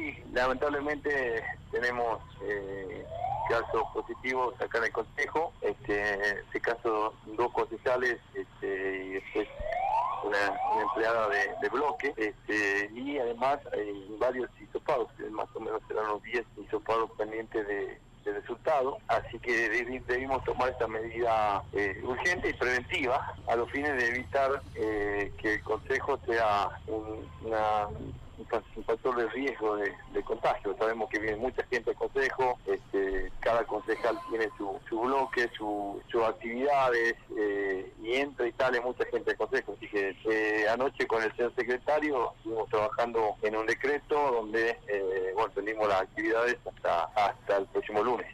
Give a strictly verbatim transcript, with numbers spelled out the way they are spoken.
hoy lamentablemente tenemos eh, casos positivos acá en el Consejo. Este, en este caso, dos concejales este, y después una, una empleada de, de bloque, este, y además hay varios hisopados, más o menos serán unos diez hisopados pendientes de, de resultado, así que debimos tomar esta medida eh, urgente y preventiva a los fines de evitar eh, que el Consejo sea un, una, un factor de riesgo de, de contagio. Sabemos que viene mucha gente al Consejo, este, cada concejal tiene su, su bloque, su, sus actividades, eh, y entra y sale mucha gente al Consejo, así que eh, anoche con el señor secretario estuvimos trabajando en un decreto donde eh, bueno, tenemos las actividades hasta, hasta el próximo lunes.